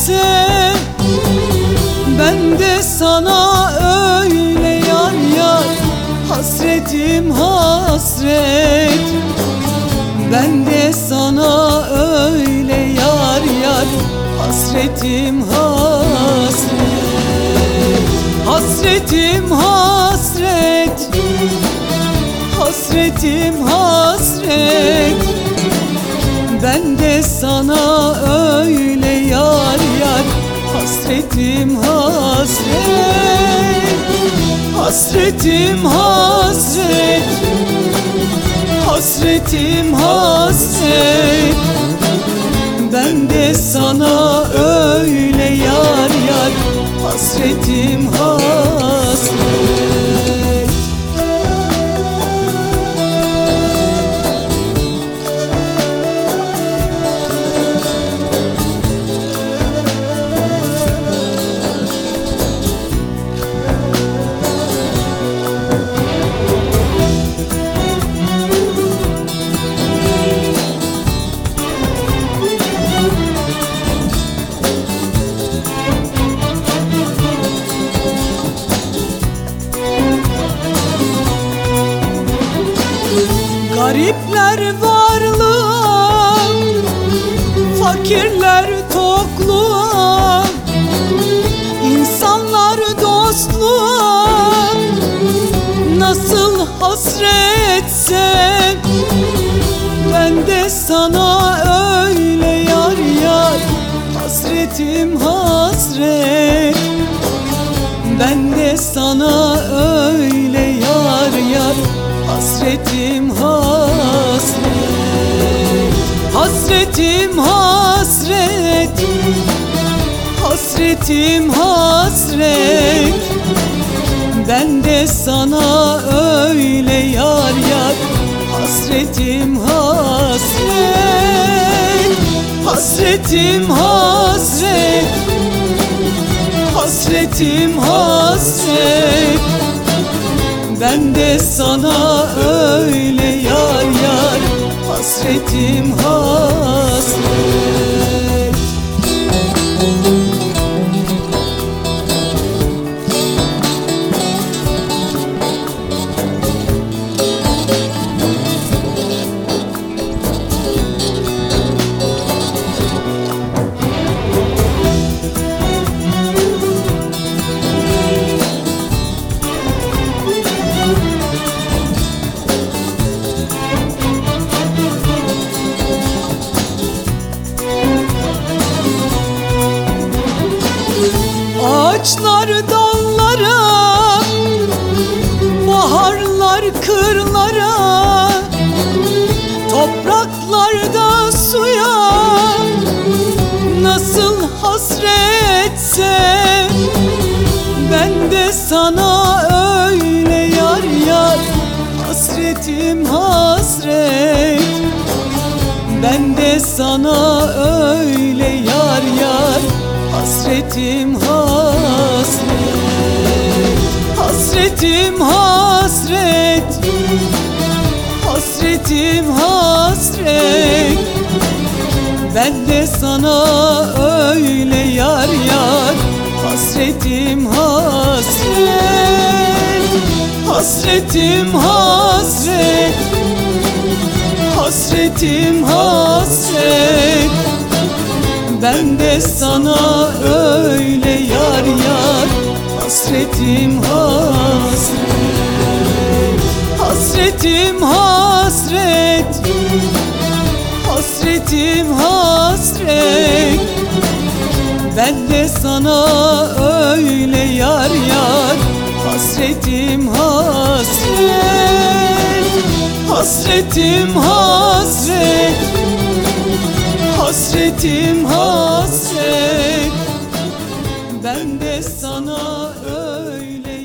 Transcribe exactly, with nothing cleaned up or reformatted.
etse, ben de sana öyle yar yar. Hasretim hasret, ben de sana öyle yar yar. Hasretim hasret, hasretim hasret, hasretim hasret, ben de sana öyle yar yar. Hasretim hasret, hasretim hasret, hasretim hasret, ben de sana öyle yar yar. Hasretim hasret. Garipler varlığa, fakirler tokluğa, insanlar dostluğa nasıl hasretse, ben de sana öyle yar yar. Hasretim hasret, ben de sana öyle yar yar. Hasretim hasret, hasretim hasret, hasretim hasret, ben de sana öyle yar yar. Hasretim hasret, hasretim hasret, hasretim hasret, ben de sana öyle yar yar. Hasretim hasret. Ağaçlar dallara, baharlar kırlara, topraklarda suya nasıl hasretse, ben de sana öyle yar yar. Hasretim hasret, ben de sana öyle yar yar. Hasretim hasret, hasretim hasret, hasretim hasret, ben de sana öyle yar yar. Hasretim hasret, hasretim hasret, hasretim hasret, ben de sana öyle yar yar. Hasretim hasret, hasretim hasret, hasretim hasret, ben de sana öyle yar yar. Hasretim hasret, hasretim hasret, hasretim hasret, ben de sana öyle